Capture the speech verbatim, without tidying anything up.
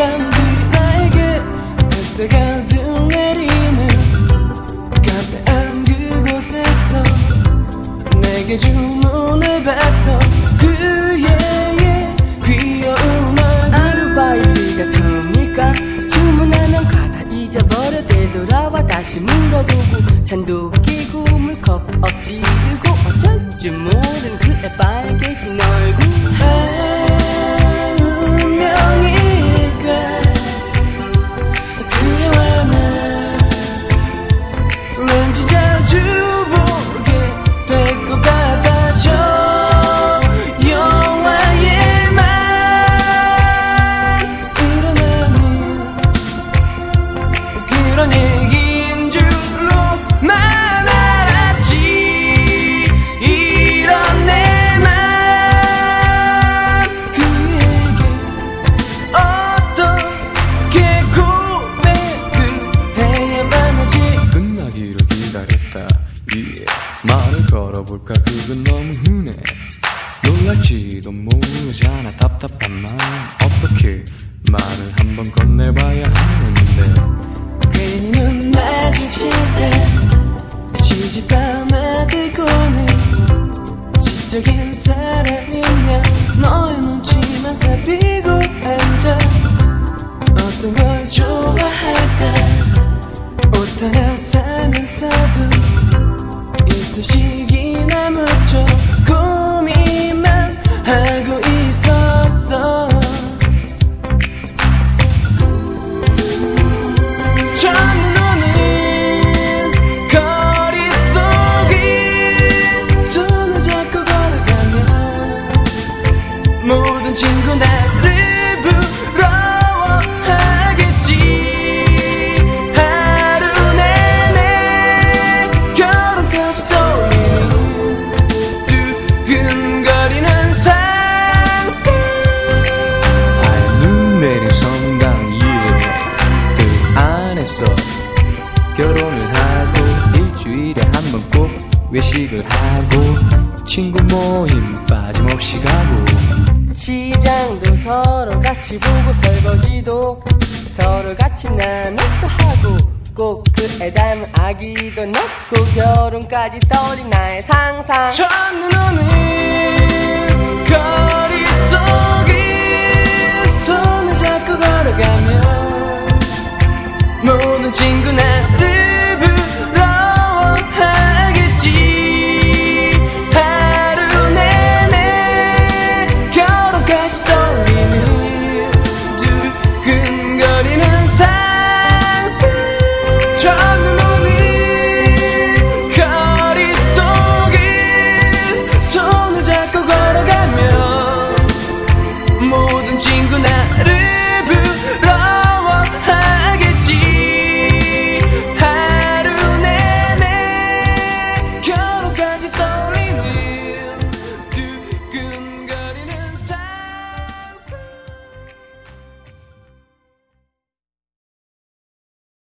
사람들이 나에게 햇살 가득 내리는 카페한 그곳에서 내게 주문을 받던 그의 귀여운 얼굴. 아르바이트가 처음일까? 주문하면 가다 잊어버려 되돌아와 다시 물어보고 잔도 끼고 물컵 엎지르고 어쩔 줄 모른 그의 빨개진 얼굴. 아, 운명일까? 그녀와 나 왠지 자주 보게 될 것 같아져. 영화에만 일어나는 그런 얘기인 줄로만 알았지. 이런 내 맘 그에게 어떻게 고백을 해야만 하지. 끝나기를 기다렸다. yeah. 말을 걸어볼까 그건 너무 흔해. 놀랄지도 모르잖아. 답답한 마음 어떻게 말을 한번 건네봐야 하는데. 괜히 눈 마주칠 때 시집 하나 들고는 지적인 사람이냐. 너의 눈치만 살피고 앉아. 어떤 걸 좋아할까. 옷 하나 사면서도 이토씩이나 무척 고민만 하고 있었어. 처음 오는 거리 속에 손을 잡고 걸어가면 모든 친구 나를 부러워하겠지. 하루 내내 결혼까지 떠올리는 두근거리는 상상. 아, 눈 내린 성당 위에 그 안에서 결혼을 하고 일주일에 한 번 꼭 외식을 하고 친구 모임 빠짐없이 가고 시장도 서로 같이 보고 설거지도 서로 같이 나눠서 하고 꼭 그애 닮은 아기도 낳고 결혼까지 떠올린 나의 상상. 첫눈 오는 거리 속에 손을 잡고 걸어가면 모든 친구 나를